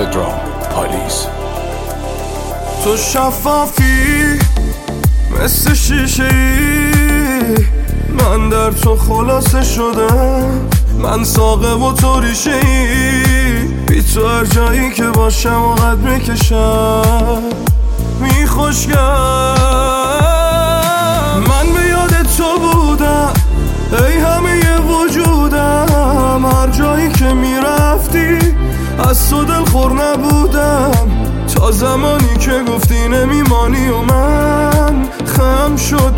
پدرام پالیس. تو شفافی مثل شیشه ای، من در تو خلاصه شدم. من ساقه و تو ریشه ای، بی تو هر جایی که باشم و قد میکشم میخوشگم. من به یاد تو بودم ای همه وجودم، هر جایی که میرفتی از تو دلخور نبودم، تا زمانی که گفتی نمیمانی و من خم شد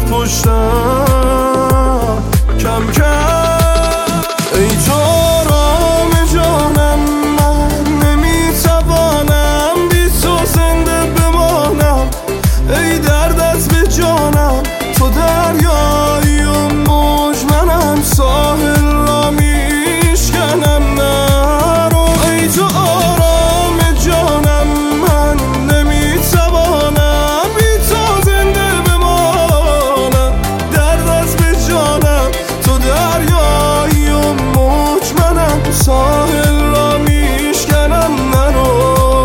پشتم کم کم. ای تو آرام جانم، من نمیتوانم بی تو زنده بمانم. ای درد از به جانم، تو دریایی و موج، منم ساحل را میشکنم نرو. ای تو آرام جانم، من نمیتوانم بی تو زنده بمانم. درد از به جانم، تو دریایی و موج، منم ساحل را میشکنم نرو.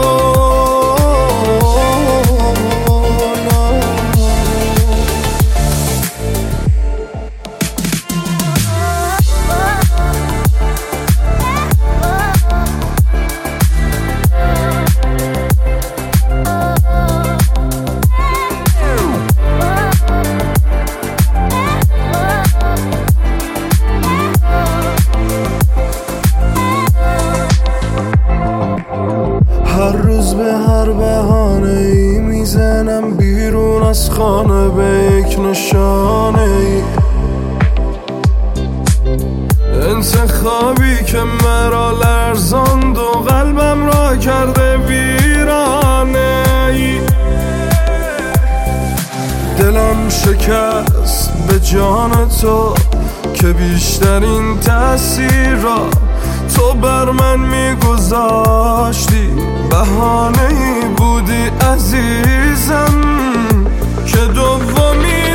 هر روز به هر بهانه ای میزنم بیرون از خانه به یک نشانه ای، انتخابی که مرا لرزاند و قلبم را کرده ویرانه ای. دلم شکست به جان تو که بیشترین تأثیر را تو بر من میگذاشتی. بهانه‌ای بودی عزیزم که دومی